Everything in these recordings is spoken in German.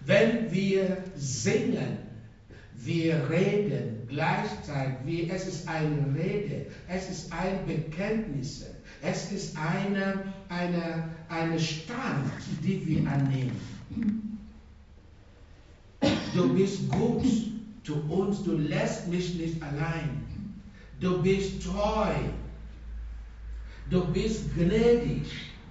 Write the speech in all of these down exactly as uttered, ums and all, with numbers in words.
Wenn wir singen, wir reden gleichzeitig, wie es ist eine Rede, es ist ein Bekenntnis, es ist eine, eine, eine Stand, die wir annehmen. Du bist gut zu uns, du lässt mich nicht allein. Du bist treu, du bist gnädig.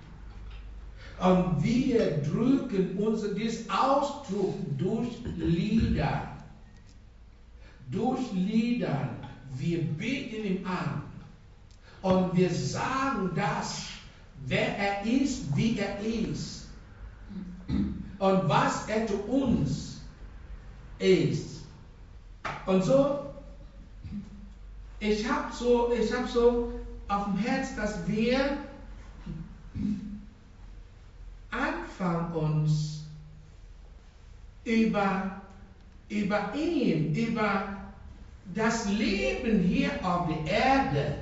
Und wir drücken uns diesen Ausdruck durch Lieder. Durch Lieder, wir beten ihm an und wir sagen das, wer er ist, wie er ist und was er zu uns ist. Und so, ich habe so, ich hab so auf dem Herz, dass wir anfangen uns über, über ihn, über das Leben hier auf der Erde,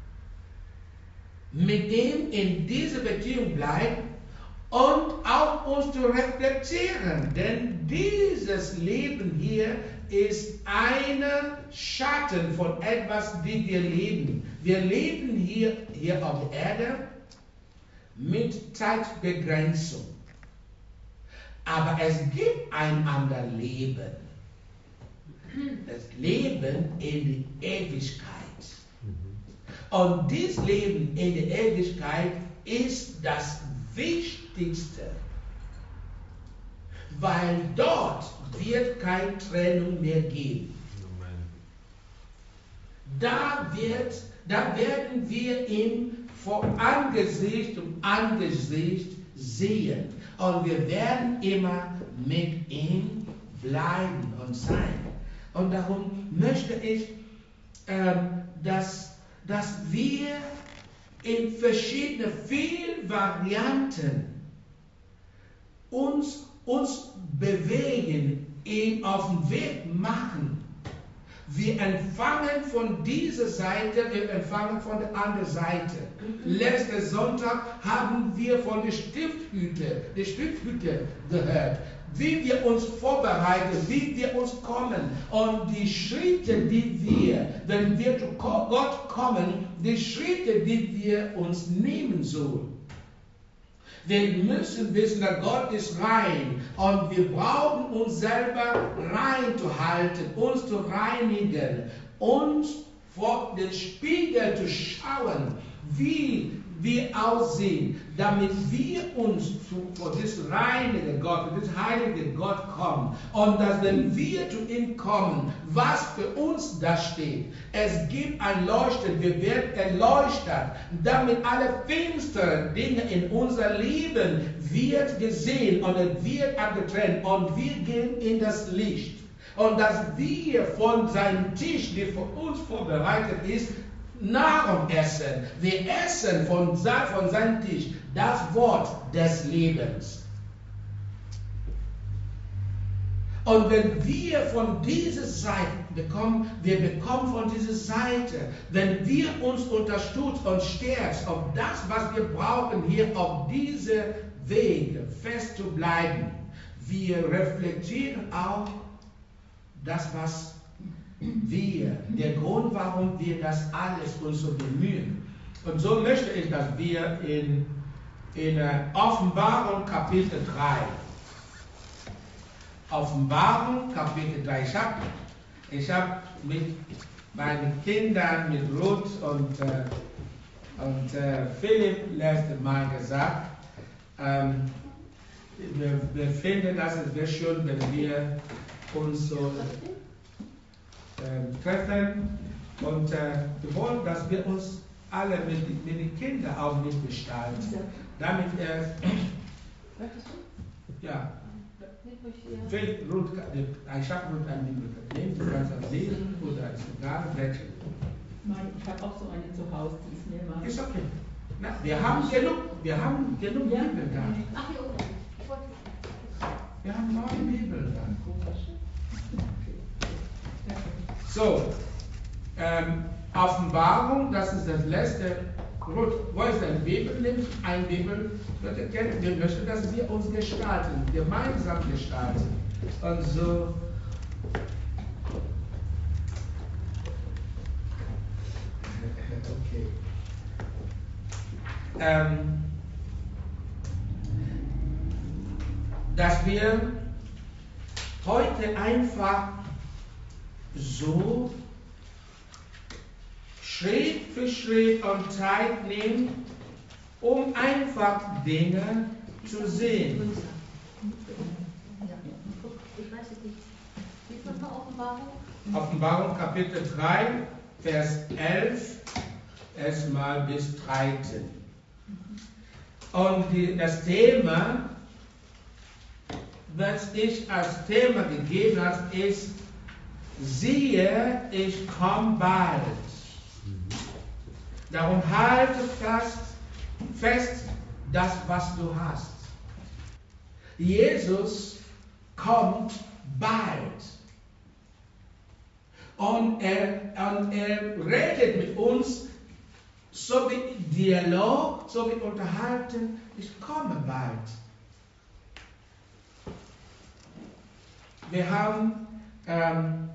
mit dem in dieser Beziehung bleiben und auch uns zu reflektieren. Denn dieses Leben hier ist ein Schatten von etwas, wie wir leben. Wir leben hier, hier auf der Erde mit Zeitbegrenzung. Aber es gibt ein anderes Leben. Das Leben in der Ewigkeit. Und dieses Leben in der Ewigkeit ist das Wichtigste, weil dort wird keine Trennung mehr geben. Da, wird, da werden wir ihn vor Angesicht und Angesicht sehen und wir werden immer mit ihm bleiben und sein. Und darum möchte ich, ähm, dass, dass wir in verschiedenen, vielen Varianten uns, uns bewegen, ihn auf den Weg machen. Wir empfangen von dieser Seite, wir empfangen von der anderen Seite. Letzten Sonntag haben wir von der Stifthütte, der Stifthütte gehört, wie wir uns vorbereiten, wie wir uns kommen und die Schritte, die wir, wenn wir zu Gott kommen, die Schritte, die wir uns nehmen sollen. Wir müssen wissen, dass Gott ist rein und wir brauchen uns selber rein zu halten, uns zu reinigen, uns vor den Spiegel zu schauen, wie wir aussehen, damit wir uns zu, vor diesem reinigen Gott, vor diesem heiligen Gott kommen. Und dass wenn wir zu ihm kommen, was für uns da steht, es gibt ein Leuchten, wir werden erleuchtet, damit alle finsteren Dinge in unser Leben wird gesehen und es wird abgetrennt und wir gehen in das Licht. Und dass wir von seinem Tisch, der für uns vorbereitet ist, Nahrung essen. Wir essen von, von seinem Tisch das Wort des Lebens. Und wenn wir von dieser Seite bekommen, wir bekommen von dieser Seite, wenn wir uns unterstützen und stärken auf das, was wir brauchen, hier auf diese Wege fest zu bleiben, wir reflektieren auch das, was wir, der Grund, warum wir das alles uns so bemühen. Und so möchte ich, dass wir in, in Offenbarung Kapitel drei, Offenbarung Kapitel drei, ich habe ich hab mit meinen Kindern, mit Ruth und, äh, und äh, Philipp letztes Mal gesagt, ähm, wir, wir finden, dass es wäre schön, wenn wir uns so Äh, treffen und äh, wir wollen, dass wir uns alle mit, mit den Kindern auch mitgestalten. Damit er, äh, ja, Ruth, ich habe Ruth ein Bibliothek nehmen, du kannst das lesen oder ist egal, welche. Nein, ich habe auch so eine zu Hause, die ist mir mal. Ist okay. Na, wir haben genug, wir haben genug ja. Bibeln da. Ach, hier oben. Wir haben neun Bibeln da. So, ähm, Offenbarung, das ist das letzte Gut, wo ist dein Bibel? Nimm ein Bibel. Leute kennen, wir möchten, dass wir uns gestalten, gemeinsam gestalten. Und so. Okay. Ähm, dass wir heute einfach so Schritt für Schritt und Zeit nehmen, um einfach Dinge zu sehen. Ich weiß es nicht. Wie von der Offenbarung? Offenbarung Kapitel drei, Vers elf, erstmal bis dreizehn. Und die, das Thema, was ich als Thema gegeben habe, ist: Siehe, ich komme bald. Darum halte fest, fest das, was du hast. Jesus kommt bald. Und er, und er redet mit uns, so wie Dialog, so wie Unterhalten. Ich komme bald. Wir haben, ähm,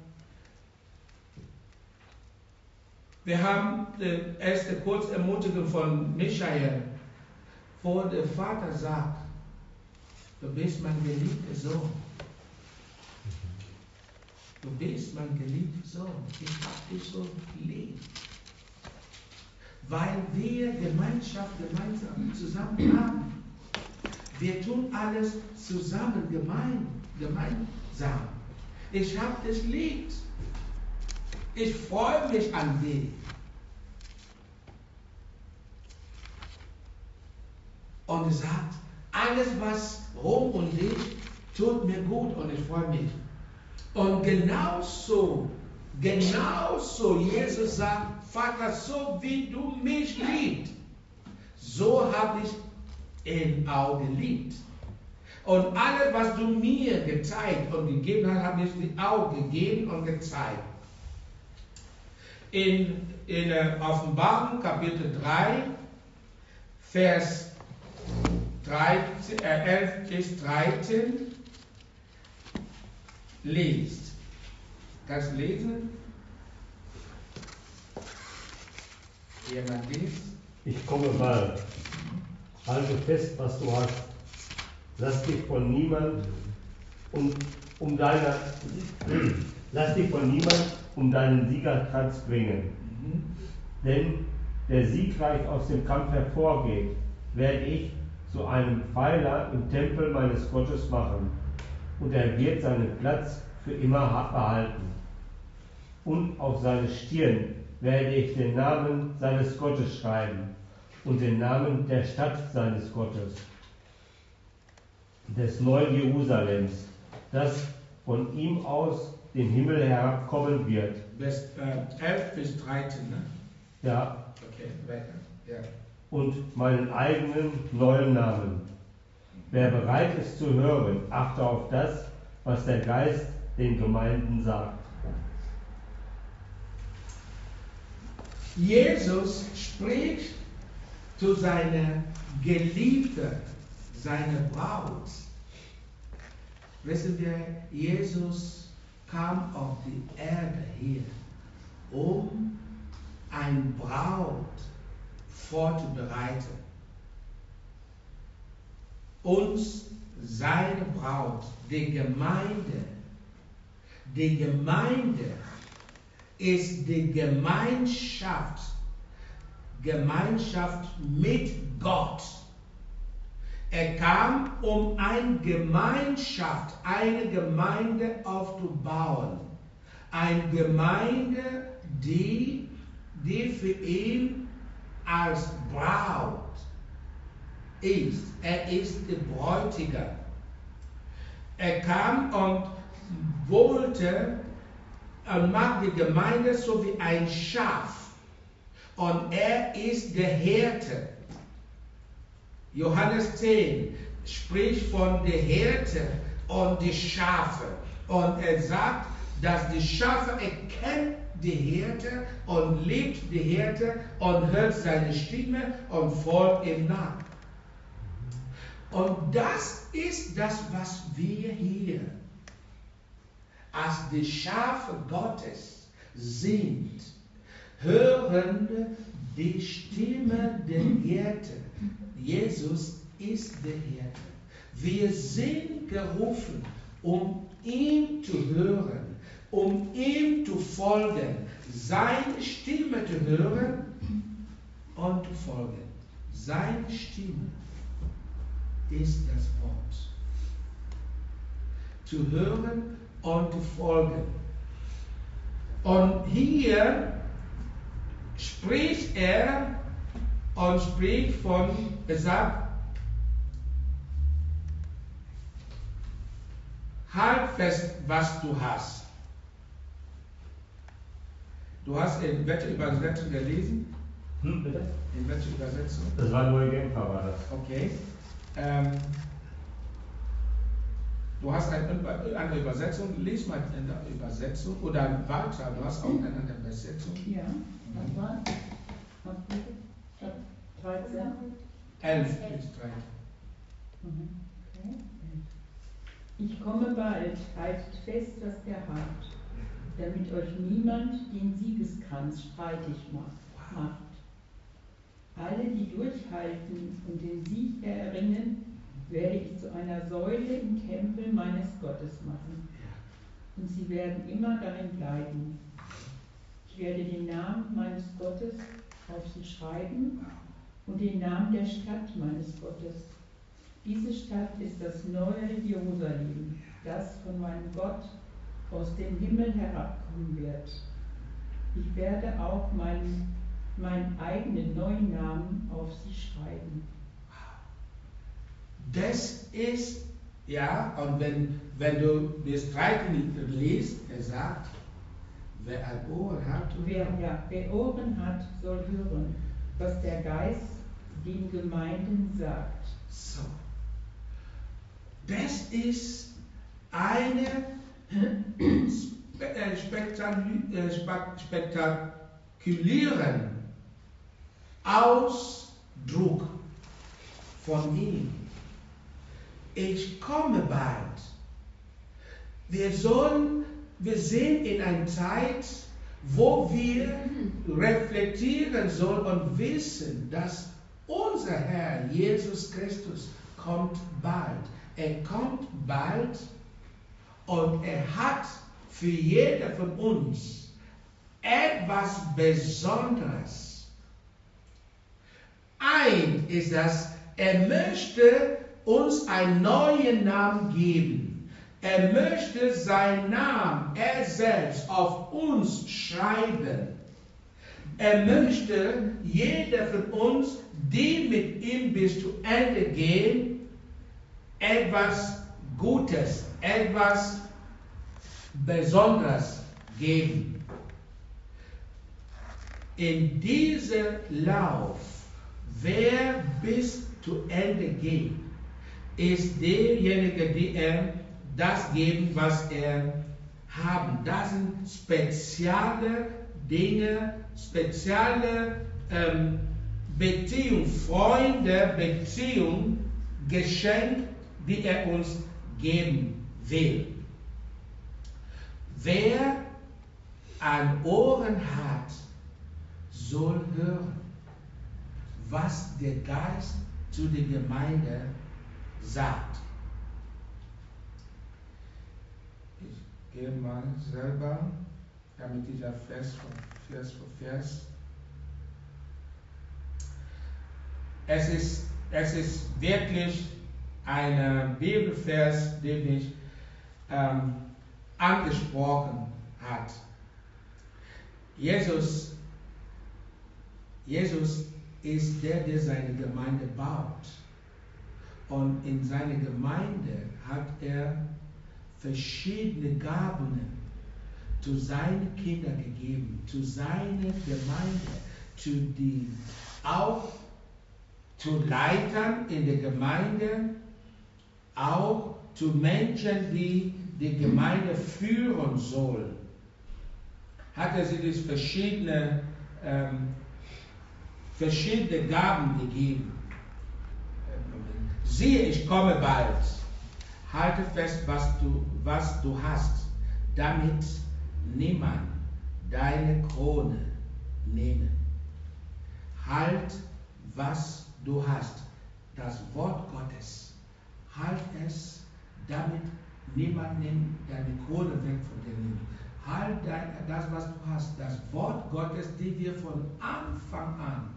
wir haben die erste Kurzermutigung von Michael, wo der Vater sagt: Du bist mein geliebter Sohn. Du bist mein geliebter Sohn. Ich habe dich so lieb. Weil wir Gemeinschaft gemeinsam zusammen haben. Wir tun alles zusammen, gemein, gemeinsam. Ich habe dich lieb. Ich freue mich an dich. Und er sagt, alles was rum und dich tut mir gut und ich freue mich. Und genauso, genauso, Jesus sagt, Vater, so wie du mich liebst, so habe ich ihn auch geliebt. Und alles, was du mir gezeigt und gegeben hast, habe ich dir auch gegeben und gezeigt. In, in der Offenbarung Kapitel drei, Vers dreizehn, äh, elf bis dreizehn, liest. Kannst du lesen? Jemand liest? Ich komme bald. Halte fest, was du hast. Lass dich von niemand um, um deine, lass dich von niemand um deinen Siegerkranz bringen. Mhm. Denn der siegreich aus dem Kampf hervorgeht, werde ich zu einem Pfeiler im Tempel meines Gottes machen, und er wird seinen Platz für immer behalten. Und auf seine Stirn werde ich den Namen seines Gottes schreiben und den Namen der Stadt seines Gottes, des neuen Jerusalems, das von ihm aus den Himmel herabkommen wird. Vers äh, elf bis dreizehn, ne? Ja. Okay, weiter. Ja. Und meinen eigenen neuen Namen. Wer bereit ist zu hören, achte auf das, was der Geist den Gemeinden sagt. Jesus spricht zu seiner Geliebten, seiner Braut. Wissen wir, Jesus kam auf die Erde hier, um ein Braut vorzubereiten. Uns, seine Braut, die Gemeinde. Die Gemeinde ist die Gemeinschaft, Gemeinschaft mit Gott. Er kam, um eine Gemeinschaft, eine Gemeinde aufzubauen. Eine Gemeinde, die, die für ihn als Braut ist. Er ist der Bräutigam. Er kam und wollte und macht die Gemeinde so wie ein Schaf. Und er ist der Hirte. Johannes zehn spricht von der Hirte und die Schafe. Und er sagt, dass die Schafe erkennt die Hirte und liebt die Hirte und hört seine Stimme und folgt ihm nach. Und das ist das, was wir hier als die Schafe Gottes sind, hören die Stimme der Hirte. Jesus ist der Hirte. Wir sind gerufen, um ihm zu hören, um ihm zu folgen, seine Stimme zu hören und zu folgen. Seine Stimme ist das Wort. Zu hören und zu folgen. Und hier spricht er und spricht von, er sagt, halt fest, was du hast. Du hast in welcher Übersetzung gelesen? Hm, bitte? In welcher Übersetzung? Das war neue Genfer, war das. Okay. Ähm, du hast eine, eine Übersetzung, lies mal in der Übersetzung oder weiter, du hast auch eine andere Übersetzung. Ja, was war? Was bitte? dreizehn. elf bis dreizehn. Mhm. Okay. Ich komme bald, haltet fest, was ihr habt, damit euch niemand den Siegeskranz streitig macht. Alle, die durchhalten und den Sieg erringen, werde ich zu einer Säule im Tempel meines Gottes machen. Und sie werden immer darin bleiben. Ich werde den Namen meines Gottes auf sie schreiben und den Namen der Stadt meines Gottes. Diese Stadt ist das neue Jerusalem, das von meinem Gott aus dem Himmel herabkommen wird. Ich werde auch meinen, meinen eigenen neuen Namen auf sie schreiben. Das ist, ja, und wenn, wenn du das zweite liest, er sagt, wer ein Ohr hat, Wer, ja, wer Ohren hat, soll hören, was der Geist den Gemeinden sagt. So. Das ist eine spektakulären Ausdruck von ihm. Ich komme bald. Wir sollen, wir sind in einer Zeit, wo wir reflektieren sollen und wissen, dass unser Herr Jesus Christus kommt bald. Er kommt bald und er hat für jeder von uns etwas Besonderes. Ein ist das, er möchte uns einen neuen Namen geben. Er möchte seinen Namen, er selbst, auf uns schreiben. Er möchte jeder von uns, die mit ihm bis zu Ende gehen, etwas Gutes, etwas Besonderes geben. In diesem Lauf, wer bis zu Ende geht, ist derjenige, der er das geben, was er haben. Das sind spezielle Dinge, spezielle ähm, Beziehung, Freunde, Beziehung, Geschenk, die er uns geben will. Wer an Ohren hat, soll hören, was der Geist zu der Gemeinde sagt. Ich gehe mal selber, damit ich ja Vers für Vers für Vers. Es ist, es ist wirklich ein Bibelvers, den ich ähm, angesprochen hat. Jesus, Jesus ist der, der seine Gemeinde baut. Und in seiner Gemeinde hat er verschiedene Gaben zu seinen Kindern gegeben, zu seiner Gemeinde, zu die, auch zu Leitern in der Gemeinde, auch zu Menschen, die die Gemeinde führen sollen, hat er sie diese verschiedene, ähm, verschiedene Gaben gegeben. Siehe, ich komme bald. Halte fest, was du, was du hast, damit niemand deine Krone nehme. Halt, was du hast. Das Wort Gottes. Halt es, damit niemand nimmt deine Krone weg von dir nimmt. Halt dein, das, was du hast. Das Wort Gottes, die wir von Anfang an,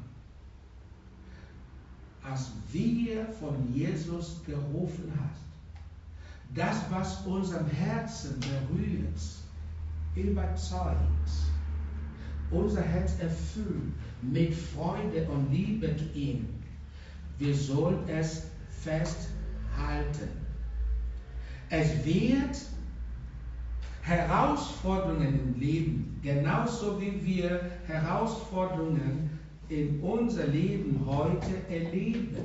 als wir von Jesus gerufen hast. Das, was unserem Herzen berührt, überzeugt, unser Herz erfüllt mit Freude und Liebe zu ihm. Wir sollen es festhalten. Es wird Herausforderungen im Leben, genauso wie wir Herausforderungen in unser Leben heute erleben.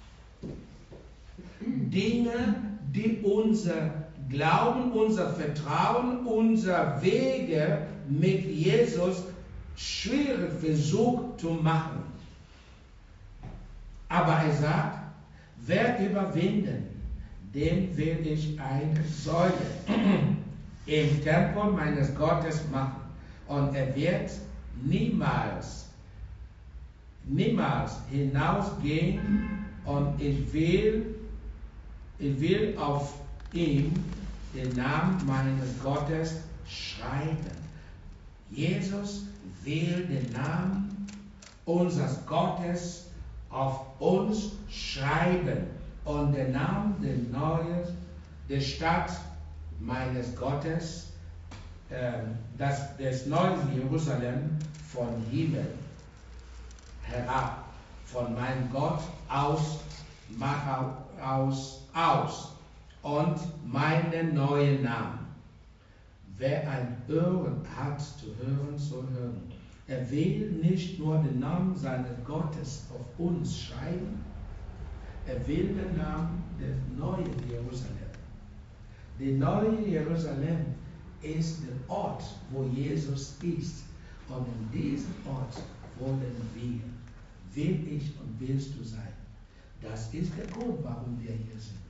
Dinge, die unser Glauben, unser Vertrauen, unser Wege mit Jesus schwierig versucht zu machen. Aber er sagt, wer überwinden, dem will ich eine Säule im Tempel meines Gottes machen. Und er wird niemals, niemals hinausgehen. Und ich will, ich will auf ihm den Namen meines Gottes schreiben. Jesus will den Namen unseres Gottes auf uns schreiben und den Namen der neuen, der Stadt meines Gottes, äh, das, des neuen Jerusalem von Himmel herab, von meinem Gott aus, aus, aus und meinen neuen Namen. Wer ein Ohren hat zu hören, soll hören. Er will nicht nur den Namen seines Gottes auf uns schreiben, er will den Namen des neuen Jerusalem. Der neue Jerusalem ist der Ort, wo Jesus ist. Und in diesem Ort wollen wir, will ich und willst du sein. Das ist der Grund, warum wir hier sind.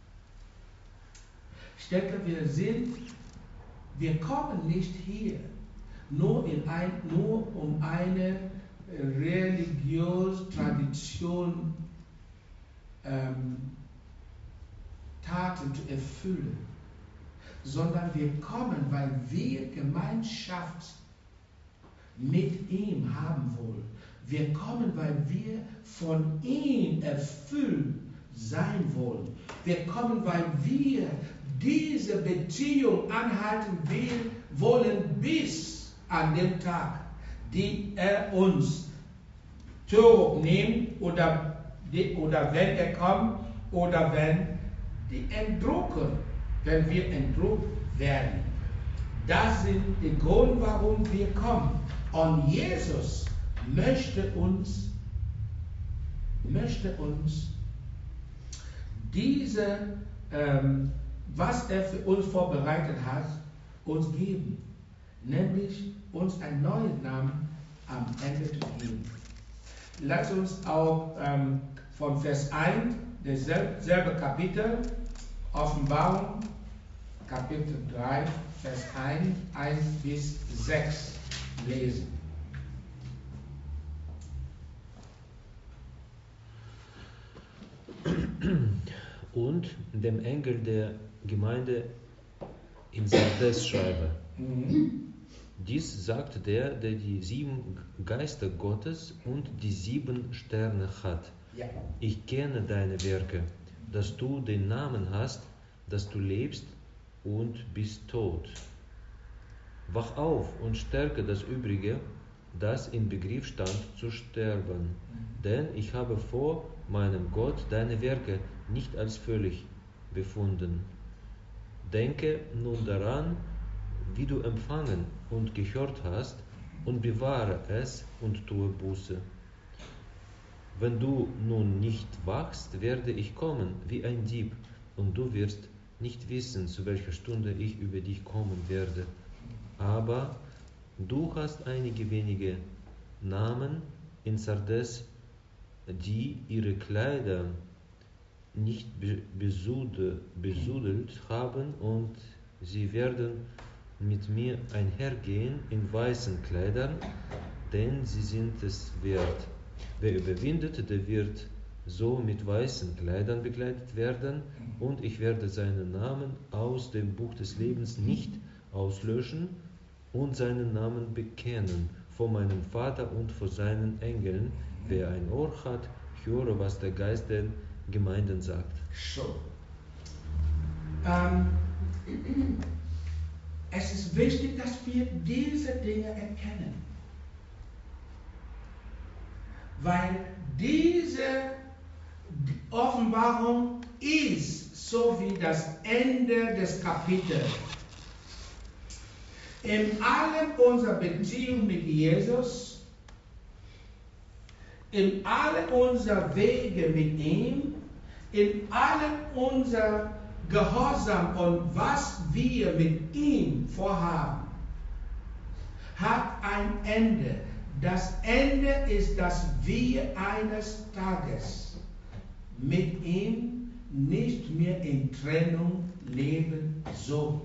Ich denke, wir sind, wir kommen nicht hier nur, in ein, nur um eine religiöse Tradition ähm, Taten zu erfüllen, sondern wir kommen, weil wir Gemeinschaft mit ihm haben wollen. Wir kommen, weil wir von ihm erfüllt sein wollen. Wir kommen, weil wir diese Beziehung anhalten will, wollen bis an den Tag, die er uns zurücknimmt oder, die, oder wenn er kommt oder wenn die entdrucken, wenn wir entdruckt werden. Das sind die Gründe, warum wir kommen. Und Jesus möchte uns, möchte uns diese, ähm, was er für uns vorbereitet hat, uns geben. Nämlich uns einen neuen Namen am Ende zu geben. Lass uns auch ähm, von Vers eins, dasselbe Kapitel, Offenbarung, Kapitel drei, Vers eins, eins bis sechs lesen. Und dem Engel der Gemeinde in Sardes schreibe. Mhm. Dies sagt der, der die sieben Geister Gottes und die sieben Sterne hat. Ja. Ich kenne deine Werke, dass du den Namen hast, dass du lebst und bist tot. Wach auf und stärke das Übrige, das im Begriff stand zu sterben. Denn ich habe vor meinem Gott deine Werke nicht als völlig befunden. Denke nun daran, wie du empfangen und gehört hast, und bewahre es und tue Buße. Wenn du nun nicht wachst, werde ich kommen wie ein Dieb, und du wirst nicht wissen, zu welcher Stunde ich über dich kommen werde. Aber du hast einige wenige Namen in Sardes, die ihre Kleider nicht besudelt haben, und sie werden mit mir einhergehen in weißen Kleidern, denn sie sind es wert. Wer überwindet, der wird so mit weißen Kleidern bekleidet werden, und ich werde seinen Namen aus dem Buch des Lebens nicht auslöschen und seinen Namen bekennen vor meinem Vater und vor seinen Engeln. Wer ein Ohr hat, höre, was der Geist den Gemeinden sagt. So. Ähm, es ist wichtig, dass wir diese Dinge erkennen. Weil diese Offenbarung ist so wie das Ende des Kapitels. In allem unserer Beziehung mit Jesus, in allen unseren Wege mit ihm, in allem unser Gehorsam und was wir mit ihm vorhaben, hat ein Ende. Das Ende ist, dass wir eines Tages mit ihm nicht mehr in Trennung leben sollen.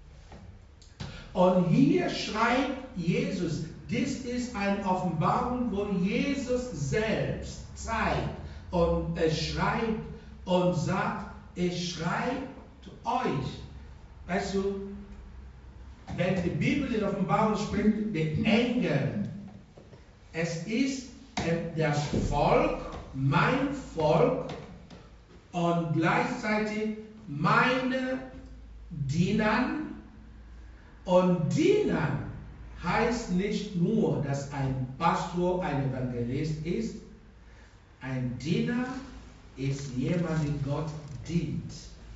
Und hier schreibt Jesus, dies ist eine Offenbarung, wo Jesus selbst zeigt und er schreibt und sagt, ich schreibe euch. Weißt du, wenn die Bibel in Offenbarung spricht, die Engel, es ist das Volk, mein Volk und gleichzeitig meine Diener. Und Diener heißt nicht nur, dass ein Pastor ein Evangelist ist. Ein Diener ist jemand, der Gott dient,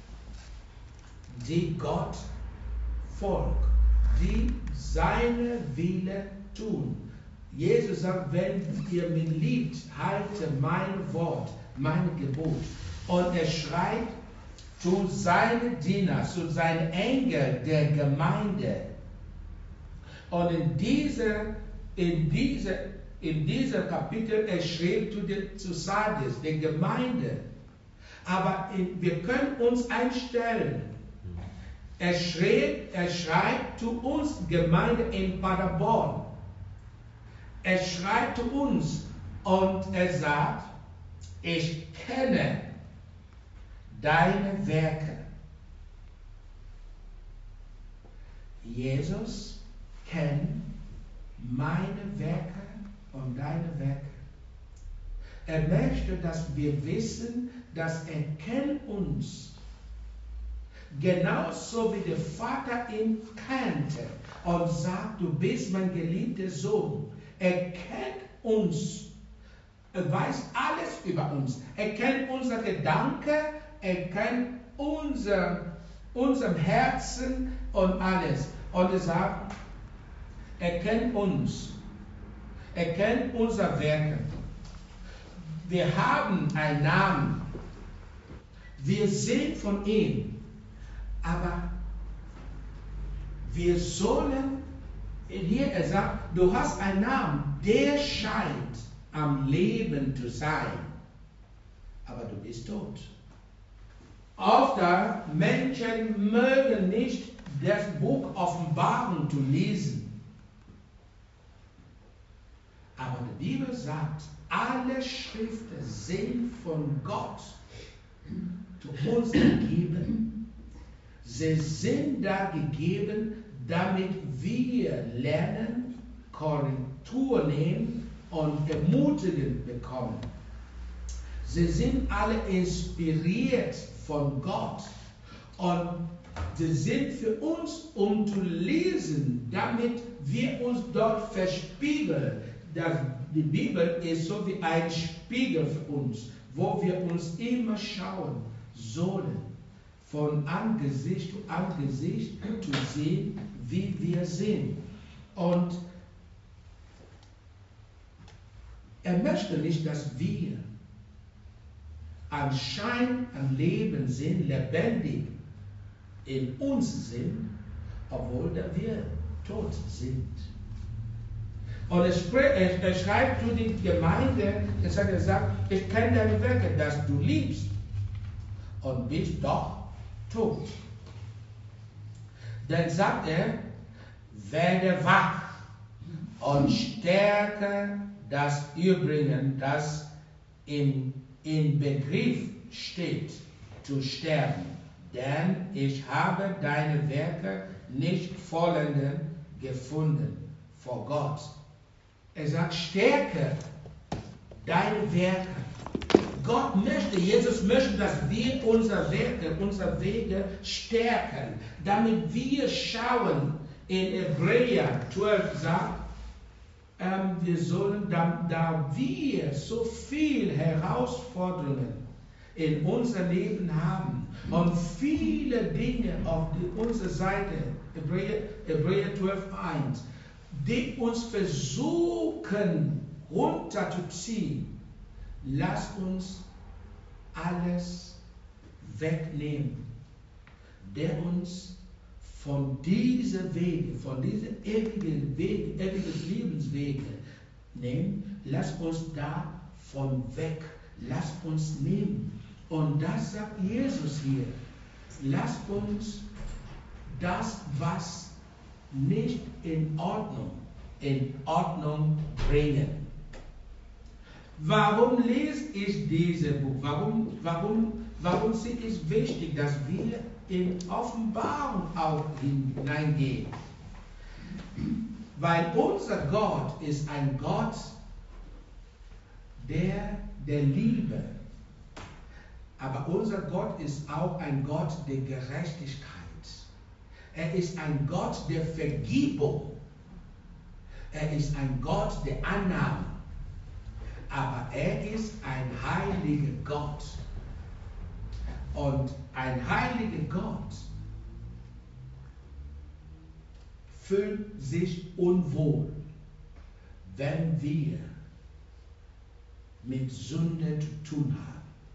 die Gott folgt, die seine Wille tun. Jesus sagt, wenn ihr mich liebt, halte mein Wort, mein Gebot. Und er schreibt zu seinen Dienern, zu seinen Engeln der Gemeinde. Und in dieser, in dieser, in dieser Kapitel, er schreibt zu, der, zu Sardis, der Gemeinde. Aber in, wir können uns einstellen. Er schreibt, er schreibt zu uns, Gemeinde in Paderborn. Er schreibt zu uns und er sagt, ich kenne deine Werke. Jesus kennt meine Werke und deine Werke. Er möchte, dass wir wissen, dass er kennt uns. Genauso wie der Vater ihn kannte und sagt, du bist mein geliebter Sohn. Er kennt uns. Er weiß alles über uns. Er kennt unsere Gedanken, er kennt unser, unserem Herzen und alles. Und er sagt, er kennt uns. Er kennt unser Werke. Wir haben einen Namen. Wir sind von ihm. Aber wir sollen, hier er sagt, du hast einen Namen, der scheint am Leben zu sein. Aber du bist tot. Oft Menschen mögen nicht das Buch Offenbarung zu lesen. Aber die Bibel sagt, alle Schriften sind von Gott zu uns gegeben. Sie sind da gegeben, damit wir lernen, Korrektur nehmen und ermutigen bekommen. Sie sind alle inspiriert von Gott und sie sind für uns, um zu lesen, damit wir uns dort verspiegeln. Die Bibel ist so wie ein Spiegel für uns, wo wir uns immer schauen sollen, von Angesicht zu Angesicht zu sehen, wie wir sind. Und er möchte nicht, dass wir an Schein, an Leben sind, lebendig, in uns sind, obwohl wir tot sind. Und er, spre- er, er schreibt zu der Gemeinde, er sagt, er sagt, ich kenne deine Werke, dass du liebst und bist doch tot. Dann sagt er, werde wach und stärke das Übrige, das im, im Begriff steht, zu sterben. Denn ich habe deine Werke nicht vollenden gefunden vor Gott. Er sagt, stärke deine Werke. Gott möchte, Jesus möchte, dass wir unsere Werke, unsere Wege stärken, damit wir schauen, in Hebräer zwölf sagt, ähm, wir sollen, da, da wir so viel Herausforderungen in unser Leben haben und viele Dinge auf die, unserer Seite, Hebräer, Hebräer zwölf eins, die uns versuchen runterzuziehen, lasst uns alles wegnehmen, der uns von dieser Wege, von dieser ewigen Wege, ewiges Lebenswege nimmt, lasst uns davon weg, lasst uns nehmen. Und das sagt Jesus hier. Lasst uns das, was nicht in Ordnung, in Ordnung bringen. Warum lese ich dieses Buch? Warum, warum, warum ist es wichtig, dass wir in Offenbarung auch hineingehen? Weil unser Gott ist ein Gott der, der Liebe. Aber unser Gott ist auch ein Gott der Gerechtigkeit. Er ist ein Gott der Vergebung. Er ist ein Gott der Annahme. Aber er ist ein heiliger Gott. Und ein heiliger Gott fühlt sich unwohl, wenn wir mit Sünde zu tun haben.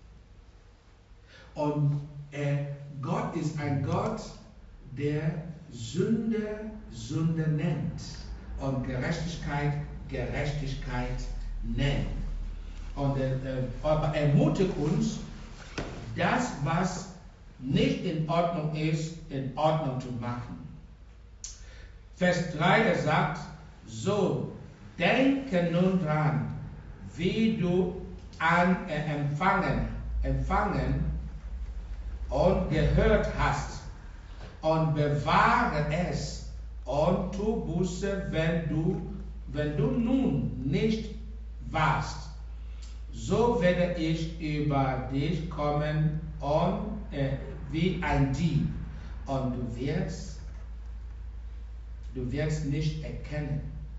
Und äh, Gott ist ein Gott, der Sünde Sünde nennt und Gerechtigkeit Gerechtigkeit nennt. Und äh, aber ermutigt uns, das, was nicht in Ordnung ist, in Ordnung zu machen. Vers drei, er sagt, so, denke nun dran, wie du an äh, empfangen, empfangen und gehört hast, und bewahre es und tu Buße, wenn du, wenn du nun nicht warst. So werde ich über dich kommen und, äh, wie ein Dieb, und du wirst, du wirst nicht erkennen,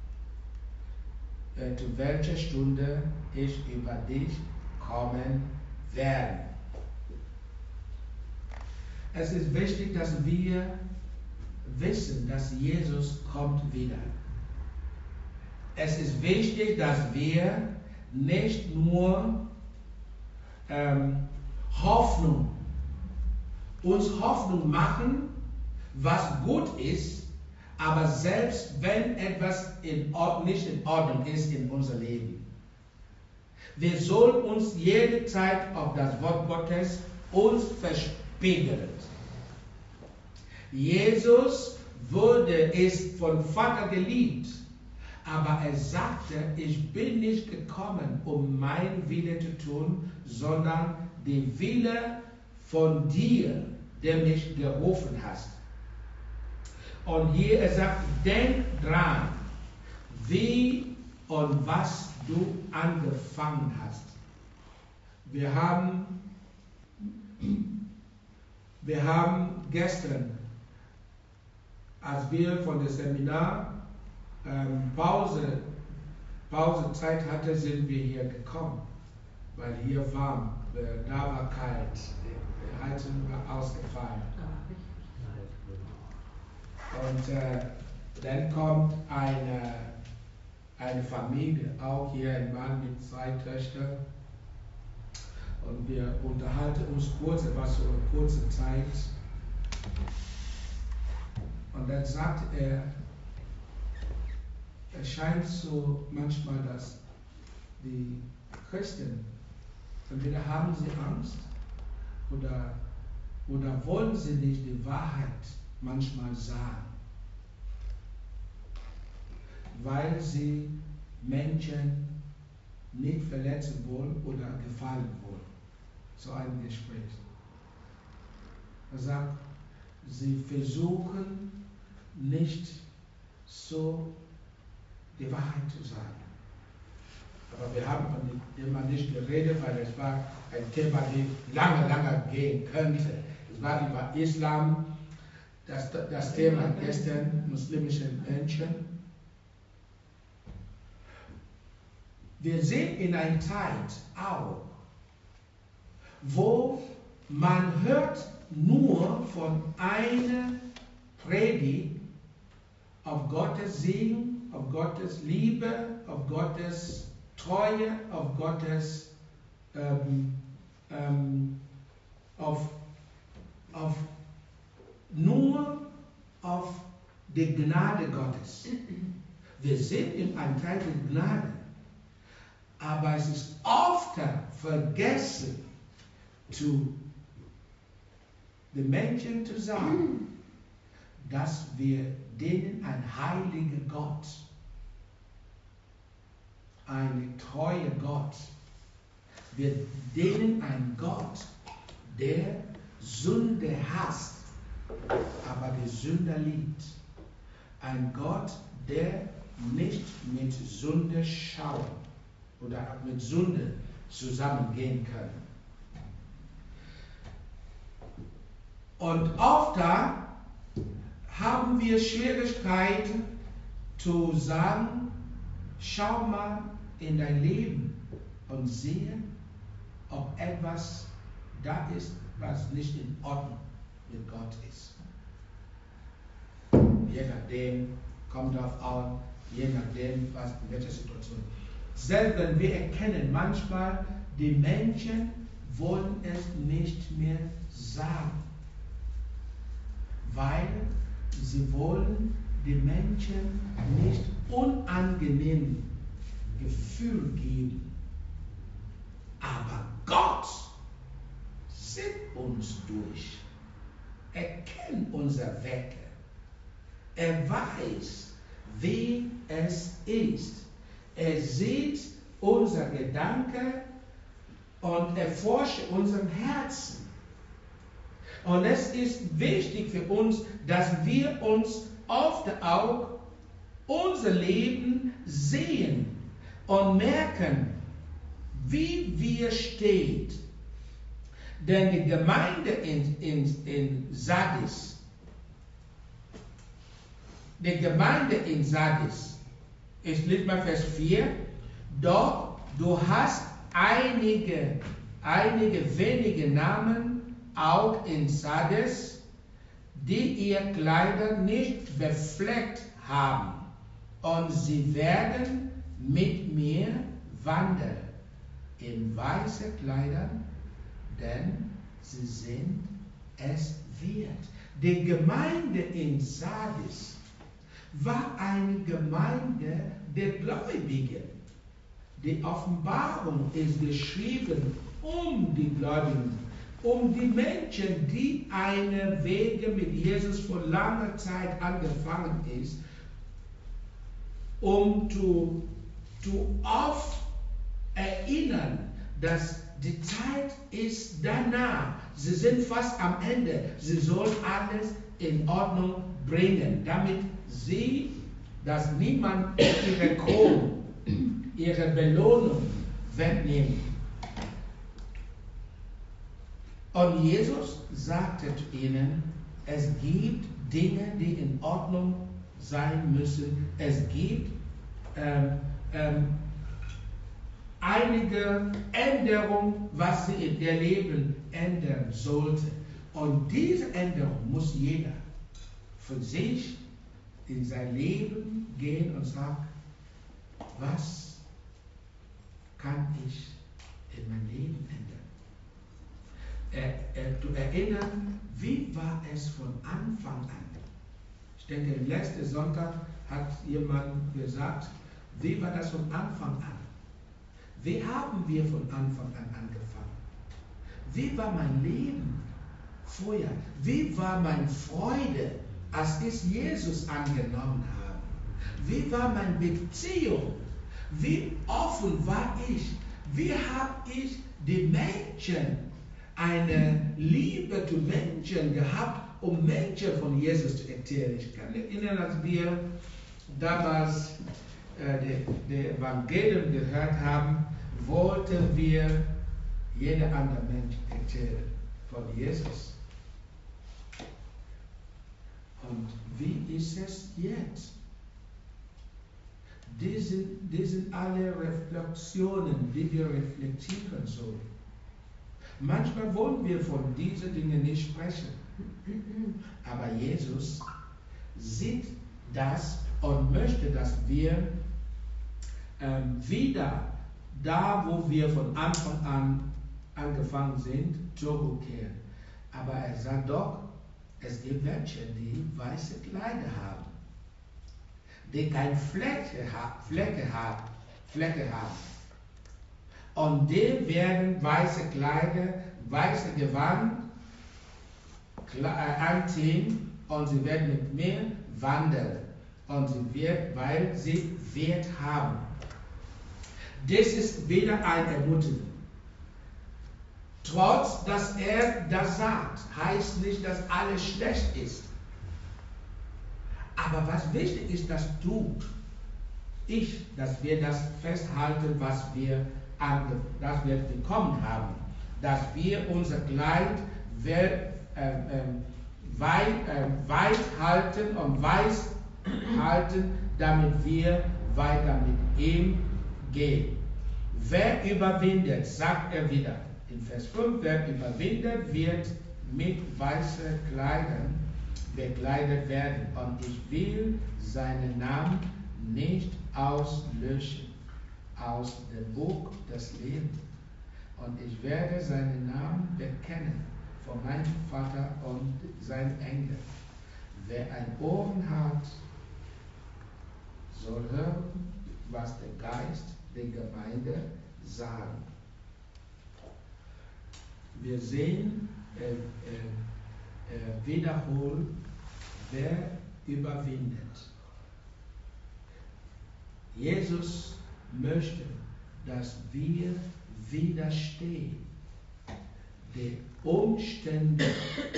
äh, zu welcher Stunde ich über dich kommen werde. Es ist wichtig, dass wir wissen, dass Jesus kommt wieder. Es ist wichtig, dass wir nicht nur ähm, Hoffnung, uns Hoffnung machen, was gut ist, aber selbst wenn etwas in Ordnung, nicht in Ordnung ist in unser Leben. Wir sollen uns jede Zeit auf das Wort Gottes uns verspiegeln. Jesus wurde es vom Vater geliebt, aber er sagte, ich bin nicht gekommen, um meinen Wille zu tun, sondern den Wille von dir, der mich gerufen hast. Und hier er sagt, denk dran, wie und was du angefangen hast. Wir haben, wir haben gestern, als wir von dem Seminar ähm, Pause, Pausezeit hatten, sind wir hier gekommen, weil hier warm, äh, da war kalt, die Heizung war ausgefallen. Und äh, dann kommt eine, eine Familie, auch hier ein Mann mit zwei Töchtern, und wir unterhalten uns kurz, etwas so eine kurze Zeit. Und dann sagt er, es scheint so manchmal, dass die Christen, entweder haben sie Angst oder, oder wollen sie nicht die Wahrheit manchmal sagen, weil sie Menschen nicht verletzen wollen oder gefallen wollen. So ein Gespräch. Er sagt, sie versuchen nicht so die Wahrheit zu sagen. Aber wir haben von dem Thema nicht geredet, weil es war ein Thema, das lange, lange gehen könnte. Es war über Islam, das, das Thema gestern, muslimische Menschen. Wir sind in einer Zeit auch, wo man hört nur von einer Predigt auf Gottes Segen, auf Gottes Liebe, auf Gottes Treue, auf Gottes, ähm, ähm, auf, auf, nur auf die Gnade Gottes. Wir sind in einer Zeit der Gnade, aber es ist oft vergessen, zu den Menschen zu sagen, dass wir denen ein heiliger Gott, ein treuer Gott, wir denen ein Gott, der Sünde hasst, aber die Sünder liebt. Ein Gott, der nicht mit Sünde schaut oder mit Sünde zusammengehen kann. Und oft da haben wir Schwierigkeiten zu sagen, schau mal in dein Leben und sehe, ob etwas da ist, was nicht in Ordnung mit Gott ist. Je nachdem, kommt darauf an, je nachdem, was in welcher Situation. Selbst wenn wir erkennen, manchmal die Menschen wollen es nicht mehr sagen, weil sie wollen den Menschen nicht unangenehm Gefühl geben. Aber Gott sieht uns durch. Er kennt unser Werke. Er weiß, wie es ist. Er sieht unser Gedanke und erforscht unserem Herzen. Und es ist wichtig für uns, dass wir uns oft auch unser Leben sehen und merken, wie wir stehen. Denn die Gemeinde in, in, in Sardis, die Gemeinde in Sardis, ich lese mal Vers vier, doch du hast einige, einige wenige Namen auch in Sardes, die ihr Kleider nicht befleckt haben, und sie werden mit mir wandern in weiße Kleidern, denn sie sind es wert. Die Gemeinde in Sardis war eine Gemeinde der Gläubigen. Die Offenbarung ist geschrieben um die Gläubigen, um die Menschen, die einen Weg mit Jesus vor langer Zeit angefangen ist, um zu, zu oft erinnern, dass die Zeit ist danach. Sie sind fast am Ende. Sie sollen alles in Ordnung bringen, damit sie, dass niemand ihre Krone, ihre Belohnung wegnimmt. Und Jesus sagte zu ihnen, es gibt Dinge, die in Ordnung sein müssen. Es gibt ähm, ähm, einige Änderungen, was sie in ihr Leben ändern sollte. Und diese Änderung muss jeder für sich in sein Leben gehen und sagen, was kann ich in meinem Leben ändern? er, er, zu erinnern, wie war es von Anfang an. Ich denke, letzten Sonntag hat jemand gesagt, wie war das von Anfang an? Wie haben wir von Anfang an angefangen? Wie war mein Leben vorher? Wie war meine Freude, als ich Jesus angenommen habe? Wie war meine Beziehung? Wie offen war ich? Wie habe ich die Menschen, eine Liebe zu Menschen gehabt, um Menschen von Jesus zu erzählen? Ich kann mich erinnern, als wir damals äh, die, die Evangelium gehört haben, wollten wir jeder andere Mensch erzählen von Jesus. Und wie ist es jetzt? Die sind, die sind alle Reflexionen, die wir reflektieren sollen. Manchmal wollen wir von diesen Dingen nicht sprechen. Aber Jesus sieht das und möchte, dass wir ähm, wieder da, wo wir von Anfang an angefangen sind, zurückkehren. Aber er sagt doch, es gibt Menschen, die weiße Kleider haben, die keine Flecke, Flecke, haben, Flecke haben. Und die werden weiße Kleider, weiße Gewand anziehen und sie werden mit mir wandeln. Und sie wird, weil sie Wert haben. Das ist wieder ein Ermutigen. Trotz, dass er das sagt, heißt nicht, dass alles schlecht ist. Aber was wichtig ist, dass du, ich, dass wir das festhalten, was wir, ange, dass wir bekommen haben. Dass wir unser Kleid weit, äh, äh, weit, äh, weit halten und weiß halten, damit wir weiter mit ihm gehen. Wer überwindet, sagt er wieder in Vers fünf, wer überwindet, wird mit weißen Kleidern bekleidet werden. Und ich will seinen Namen nicht auslöschen aus dem Buch des Lebens. Und ich werde seinen Namen bekennen vor meinem Vater und seinen Engel. Wer ein Ohren hat, soll hören, was der Geist der Gemeinde sagt. Wir sehen äh, äh, äh, wiederholt, wer überwindet. Jesus möchte, dass wir widerstehen den Umständen,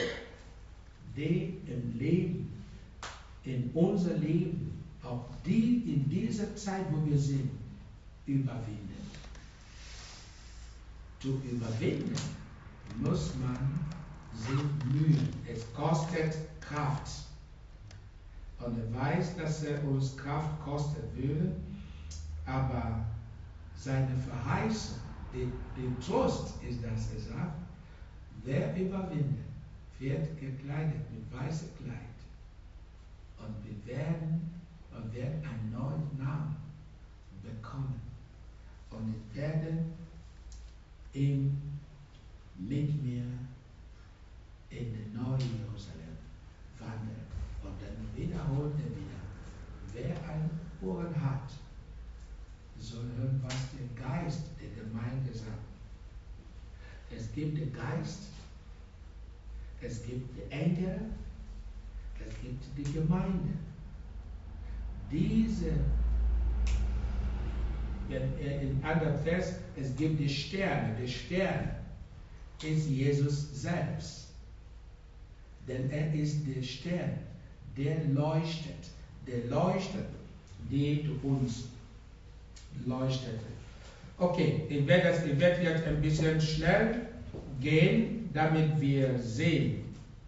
die im Leben, in unser Leben, auch die in dieser Zeit, wo wir sind, überwinden. Zu überwinden muss man sich mühen. Es kostet Kraft. Und er weiß, dass er uns Kraft kosten würde, aber seine Verheißung, der Trost ist, dass er sagt, wer überwindet, wird gekleidet mit weißem Kleid. Und wir werden, und werden einen neuen Namen bekommen. Und ich werde ihn mit mir in den neuen Jerusalem wandeln. Und dann wiederholt er wieder, wer ein Ohren hat, soll hören, was der Geist der Gemeinde sagt. Es gibt den Geist, es gibt die Engel, es gibt die Gemeinde. Diese, in anderem Vers, es gibt die Sterne. Die Sterne ist Jesus selbst. Denn er ist der Stern, der leuchtet, der leuchtet, der zu uns leuchtet. Okay, ich werde, das, ich werde jetzt ein bisschen schnell gehen, damit wir sehen.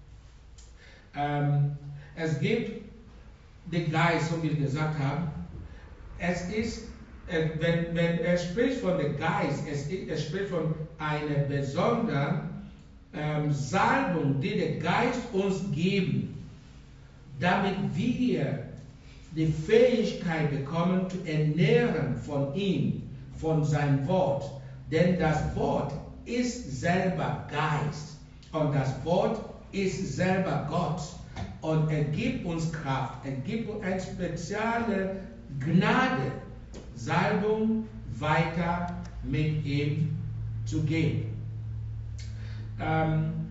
Ähm, es gibt den Geist, so wie wir gesagt haben. Es ist, äh, wenn, wenn er spricht von dem Geist, es, er spricht von einer besonderen ähm, Salbung, die der Geist uns gibt, damit wir die Fähigkeit bekommen, zu ernähren von ihm, von seinem Wort. Denn das Wort ist selber Geist. Und das Wort ist selber Gott. Und er gibt uns Kraft, er gibt uns eine spezielle Gnade, Salbung, weiter mit ihm zu gehen. Ähm,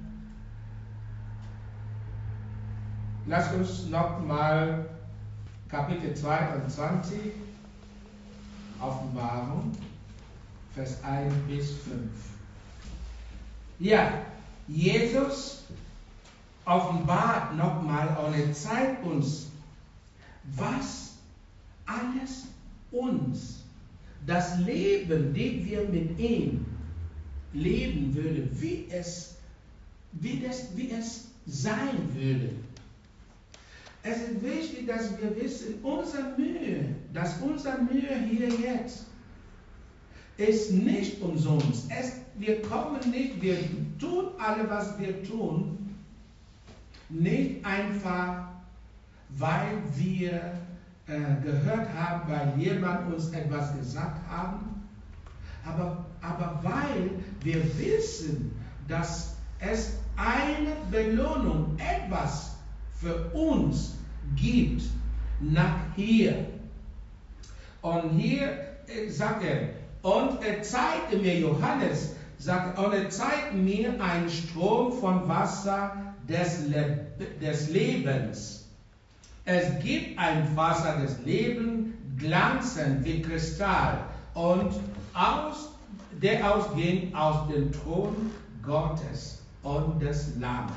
Lass uns nochmal Kapitel zweiundzwanzig, Offenbarung, Vers eins bis fünf. Ja, Jesus offenbart nochmal und er zeigt uns, was alles uns, das Leben, das wir mit ihm leben würden, wie es, wie das, wie es sein würde. Es ist wichtig, dass wir wissen, unsere Mühe, dass unsere Mühe hier jetzt ist nicht umsonst. Es, wir kommen nicht, wir tun alle, was wir tun, nicht einfach, weil wir äh, gehört haben, weil jemand uns etwas gesagt hat, aber, aber weil wir wissen, dass es eine Belohnung, etwas für uns gibt nach hier. Und hier äh, sagt er, und er zeigte mir, Johannes, sagt, und er zeigte mir einen Strom von Wasser des, Le des Lebens. Es gibt ein Wasser des Lebens, glanzend wie Kristall, und aus, der ausging aus dem Thron Gottes und des Lammes.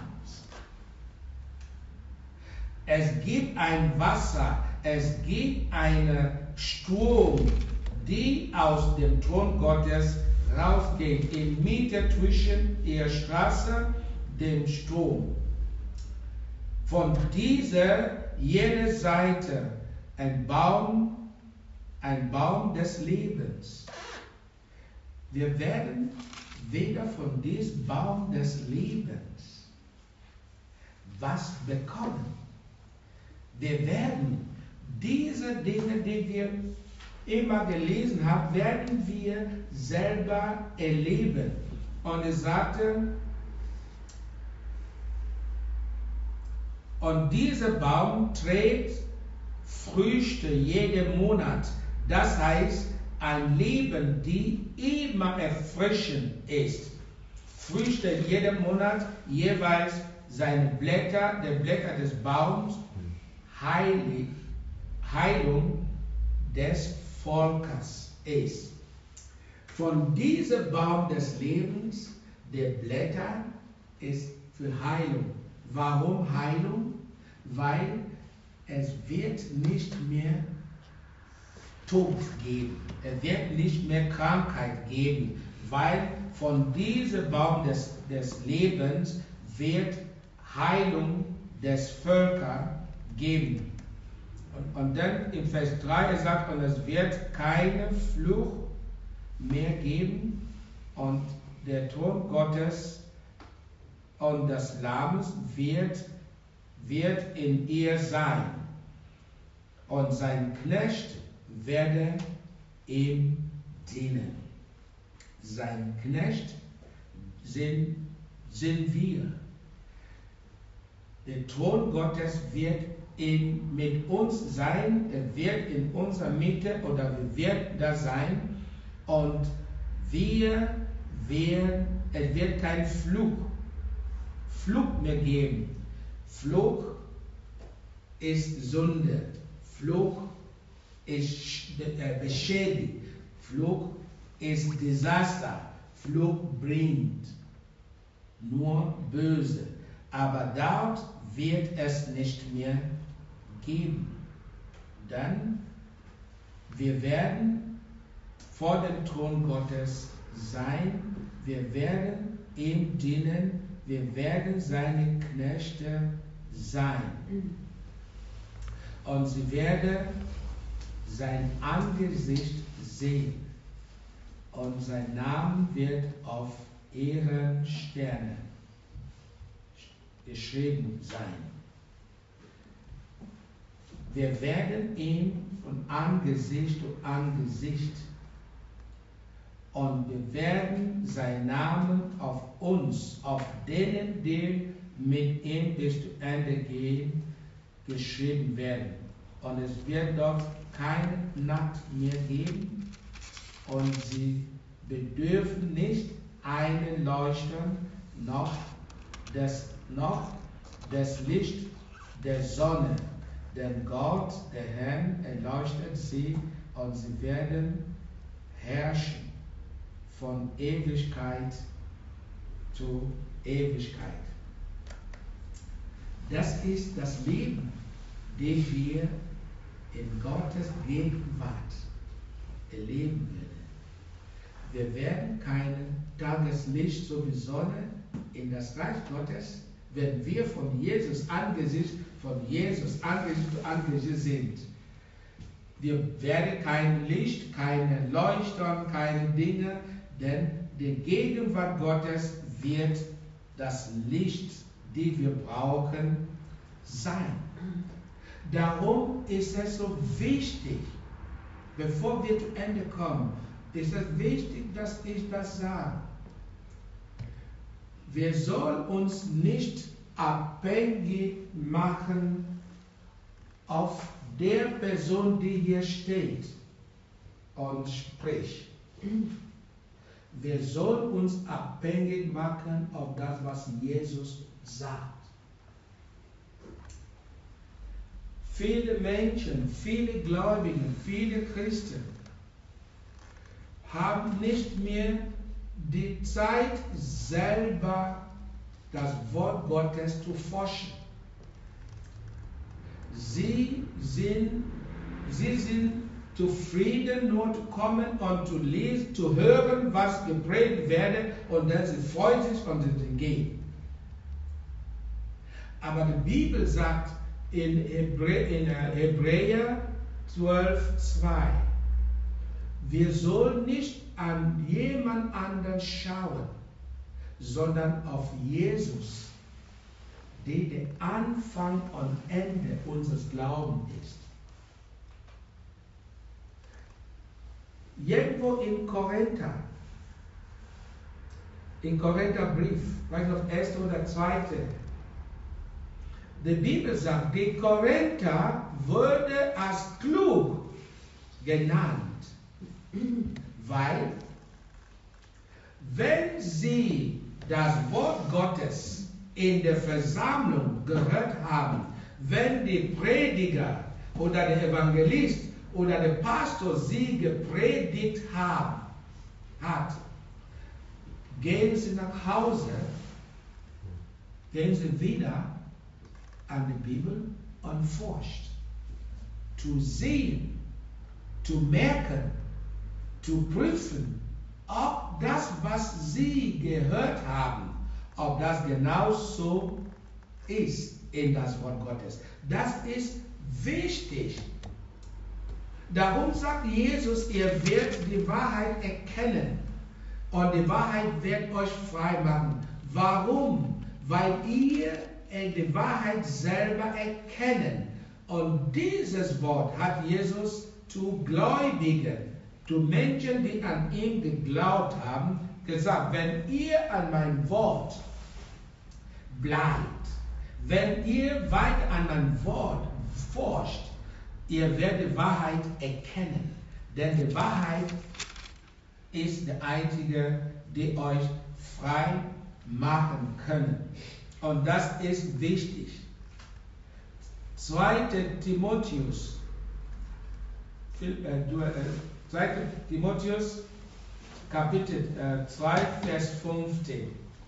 Es gibt ein Wasser, es gibt einen Strom, die aus dem Thron Gottes rausgeht, in Mitte zwischen der Straße, dem Strom. Von dieser jede Seite ein Baum, ein Baum des Lebens. Wir werden weder von diesem Baum des Lebens was bekommen. Wir werden diese Dinge, die wir immer gelesen haben, werden wir selber erleben. Und es sagte, und dieser Baum trägt Früchte jeden Monat. Das heißt, ein Leben, die immer erfrischend ist. Früchte jeden Monat, jeweils seine Blätter, der Blätter des Baums, Heilig, Heilung des Volkes ist. Von diesem Baum des Lebens, der Blätter, ist für Heilung. Warum Heilung? Weil es wird nicht mehr Tod geben. Es wird nicht mehr Krankheit geben, weil von diesem Baum des, des Lebens wird Heilung des Völkers geben. Und, und dann im Vers drei sagt, und es wird keine Fluch mehr geben, und der Thron Gottes und des Lammes wird, wird in ihr sein. Und sein Knecht werde ihm dienen. Sein Knecht sind, sind wir. Der Thron Gottes wird in, mit uns sein, er wird in unserer Mitte oder wir werden da sein, und wir werden, es wird kein Fluch, Fluch mehr geben. Fluch ist Sünde, Fluch ist beschädigt, Fluch ist Desaster, Fluch bringt nur Böse. Aber dort wird es nicht mehr geben. Dann, wir werden vor dem Thron Gottes sein, wir werden ihm dienen, wir werden seine Knechte sein. Und sie werden sein Angesicht sehen. Und sein Name wird auf ihren Sternen geschrieben sein. Wir werden ihn von Angesicht zu Angesicht und wir werden sein Namen auf uns, auf denen, die mit ihm bis zu Ende gehen, geschrieben werden. Und es wird dort keine Nacht mehr geben und sie bedürfen nicht einen Leuchtern noch des, noch des Licht der Sonne, denn Gott, der Herr, erleuchtet sie und sie werden herrschen von Ewigkeit zu Ewigkeit. Das ist das Leben, das wir in Gottes Gegenwart erleben werden. Wir werden kein Tageslicht so wie Sonne in das Reich Gottes, wenn wir von Jesus Angesicht, von Jesus Angesicht zu Angesicht sind. Wir werden kein Licht, keine Leuchtern, keine Dinge, denn die Gegenwart Gottes wird das Licht, die wir brauchen, sein. Darum ist es so wichtig, bevor wir zu Ende kommen, ist es wichtig, dass ich das sage. Wir sollen uns nicht abhängig machen auf der Person, die hier steht und spricht. Wir sollen uns abhängig machen auf das, was Jesus sagt. Viele Menschen, viele Gläubige, viele Christen haben nicht mehr die Zeit, selber das Wort Gottes zu forschen. Sie sind, sie sind zufrieden, nur zu kommen und zu lesen, zu hören, was gepredigt werde, und dann sie freuen sich und sie gehen. Aber die Bibel sagt in, Hebrä in Hebräer zwölf, zwei, wir sollen nicht an jemand anderen schauen, sondern auf Jesus, der der Anfang und Ende unseres Glaubens ist. Irgendwo in Korinther, in Korintherbrief, weiß nicht, ob erste oder zweite, die Bibel sagt, die Korinther wurde als klug genannt, weil, wenn sie das Wort Gottes in der Versammlung gehört haben, wenn die Prediger oder der Evangelist oder der Pastor sie gepredigt haben, hat, gehen sie nach Hause, gehen sie wieder an die Bibel und forscht. Zu sehen, zu merken, zu prüfen, ob das, was sie gehört haben, ob das genau so ist in das Wort Gottes. Das ist wichtig. Darum sagt Jesus, ihr werdet die Wahrheit erkennen und die Wahrheit wird euch frei machen. Warum? Weil ihr die Wahrheit selber erkennen. Und dieses Wort hat Jesus zu Gläubigen, zu Menschen, die an ihn geglaubt haben, gesagt, wenn ihr an mein Wort bleibt, wenn ihr weiter an mein Wort forscht, ihr werdet die Wahrheit erkennen. Denn die Wahrheit ist die einzige, die euch frei machen kann. Und das ist wichtig. zweiter Timotheus, zweiter Timotheus, Kapitel zwei, Vers fünfzehn.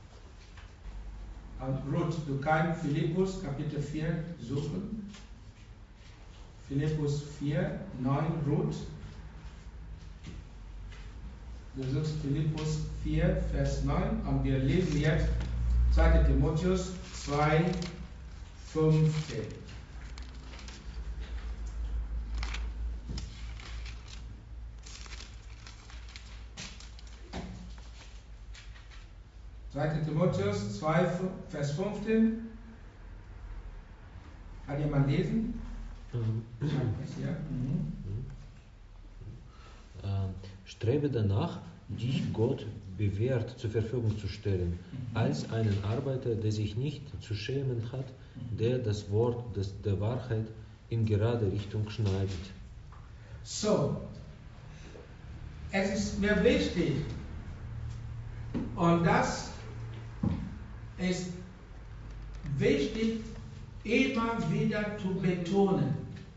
Und Ruth, du kannst Philippus, Kapitel vier, suchen. Philippus vier, neun, Ruth. Du suchst Philippus vier, Vers neun, und wir lesen jetzt zweiter Timotheus zwei, fünfzehn. zweiter Timotheus zwei, Vers fünfzehn. Kann jemand lesen? Mhm. Ja. Mhm. Strebe danach, dich Gott bewährt zur Verfügung zu stellen, als einen Arbeiter, der sich nicht zu schämen hat, der das Wort des, der Wahrheit in gerade Richtung schneidet. So, es ist mir wichtig, und das ist wichtig, immer wieder zu betonen,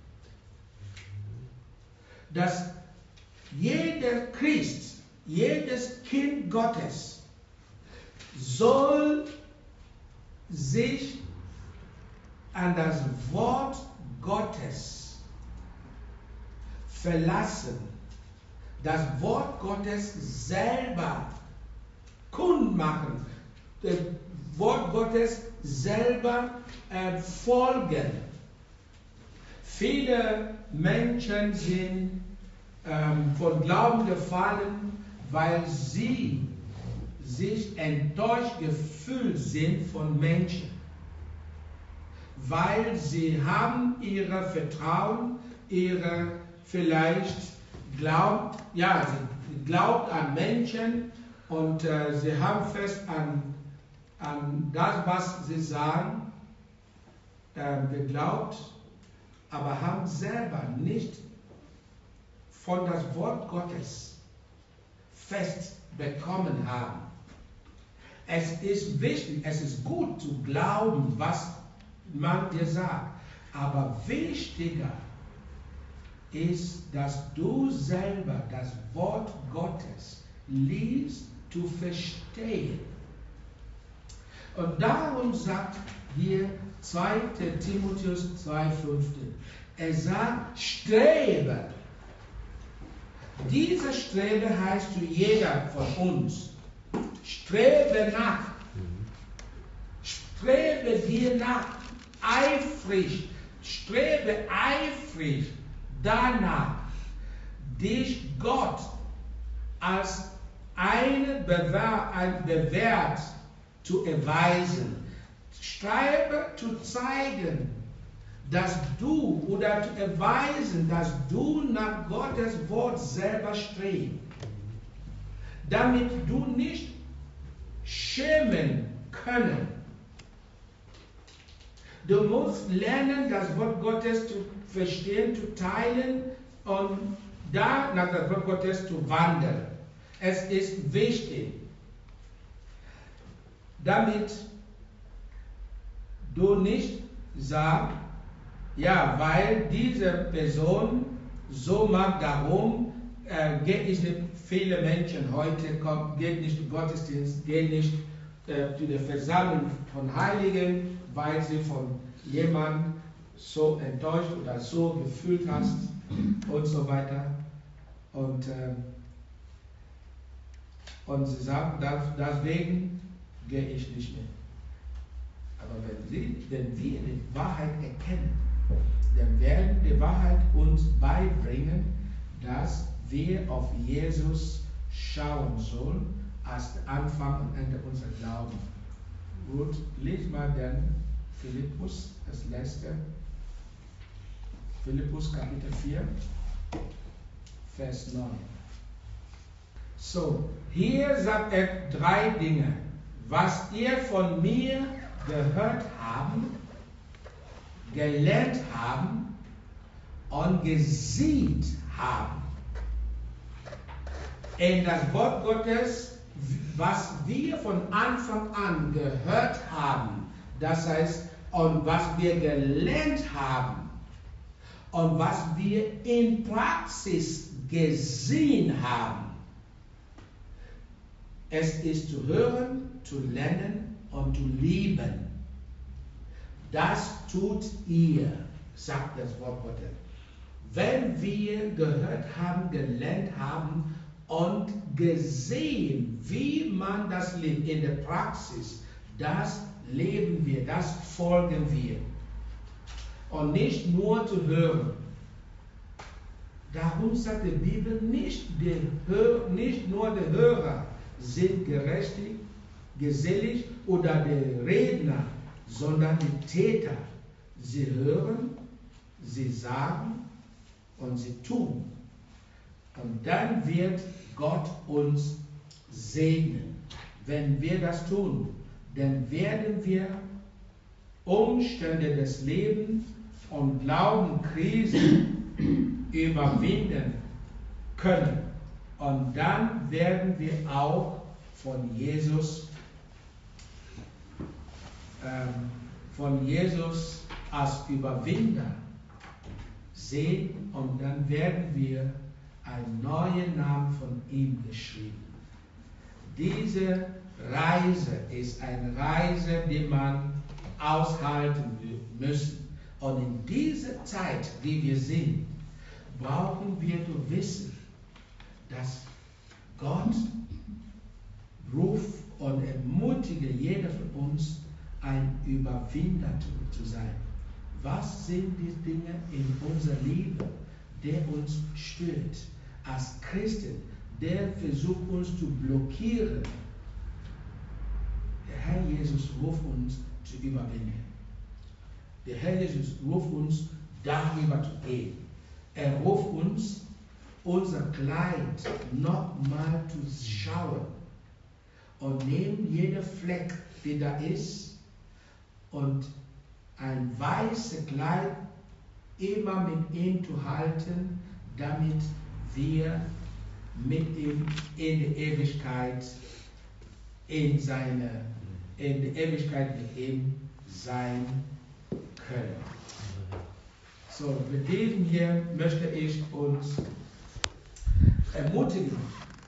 dass jeder Christ, jedes Kind Gottes soll sich an das Wort Gottes verlassen, das Wort Gottes selber kundmachen, das Wort Gottes selber äh, folgen. Viele Menschen sind ähm, von Glauben gefallen, weil sie sich enttäuscht gefühlt sind von Menschen. Weil sie haben ihre Vertrauen, ihre vielleicht glaubt, ja, sie glaubt an Menschen und äh, sie haben fest an, an das, was sie sagen, äh, geglaubt, aber haben selber nicht von das Wort Gottes fest bekommen haben. Es ist wichtig, es ist gut zu glauben, was man dir sagt, aber wichtiger ist, dass du selber das Wort Gottes liest, zu verstehen. Und darum sagt hier zweiter Timotheus zwei fünfzehn, er sagt, strebe. Diese Strebe heißt für jeder von uns, strebe nach. Strebe dir nach, eifrig, strebe eifrig danach, dich Gott als eine Bewahr, ein bewährt zu erweisen. Strebe zu zeigen, dass du oder zu erweisen, dass du nach Gottes Wort selber strebst, damit du nicht schämen können. Du musst lernen, das Wort Gottes zu verstehen, zu teilen und da nach dem Wort Gottes zu wandeln. Es ist wichtig, damit du nicht sagst, ja, weil diese Person so macht, darum äh, geht nicht, viele Menschen heute, kommt, geht nicht zum Gottesdienst, geht nicht äh, zu der Versammlung von Heiligen, weil sie von jemandem so enttäuscht oder so gefühlt hast und so weiter. Und, äh, und sie sagen, deswegen gehe ich nicht mehr. Aber wenn, sie, wenn wir die Wahrheit erkennen, dann werden die Wahrheit uns beibringen, dass wir auf Jesus schauen sollen, als Anfang und Ende unserer Glauben. Gut, lies mal dann Philippus, das letzte. Philippus Kapitel vier, Vers neun. So, hier sagt er drei Dinge. Was ihr von mir gehört haben, gelernt haben und gesehen haben. In das Wort Gottes, was wir von Anfang an gehört haben, das heißt, und was wir gelernt haben und was wir in Praxis gesehen haben. Es ist zu hören, zu lernen und zu lieben. Das tut ihr, sagt das Wort Gottes. Wenn wir gehört haben, gelernt haben und gesehen, wie man das lebt in der Praxis, das leben wir, das folgen wir. Und nicht nur zu hören. Darum sagt die Bibel, nicht, die Hör, nicht nur die Hörer sind gerechtig, gesellig oder die Redner, sondern die Täter. Sie hören, sie sagen und sie tun. Und dann wird Gott uns segnen. Wenn wir das tun, dann werden wir Umstände des Lebens und Glaubenkrisen überwinden können. Und dann werden wir auch von Jesus, ähm, von Jesus als Überwinder sehen, und dann werden wir einen neuen Namen von ihm geschrieben. Diese Reise ist eine Reise, die man aushalten müssen. Und in dieser Zeit, die wir sind, brauchen wir zu wissen, dass Gott ruft und ermutige jeder von uns, ein Überwinder zu, zu sein. Was sind die Dinge in unser Leben, der uns stört? Als Christen, der versucht uns zu blockieren. Der Herr Jesus ruft uns zu überwinden. Der Herr Jesus ruft uns, darüber zu gehen. Er ruft uns, unser Kleid nochmal zu schauen und neben jeder Fleck, die da ist, und ein weißes Kleid immer mit ihm zu halten, damit wir mit ihm in der Ewigkeit, in seine, in der Ewigkeit mit ihm sein können. So, mit diesem hier möchte ich uns ermutigen,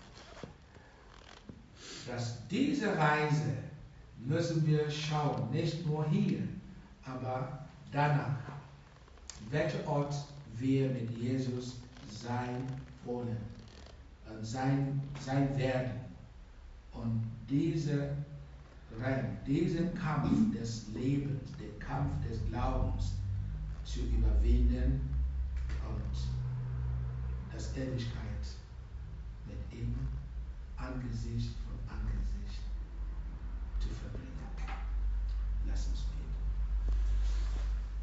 dass diese Reise müssen wir schauen, nicht nur hier, aber danach, welcher Ort wir mit Jesus sein wollen, äh, sein, sein werden. Und diese Rennen, diesen Kampf des Lebens, den Kampf des Glaubens zu überwinden und das Ewigkeit mit ihm Angesicht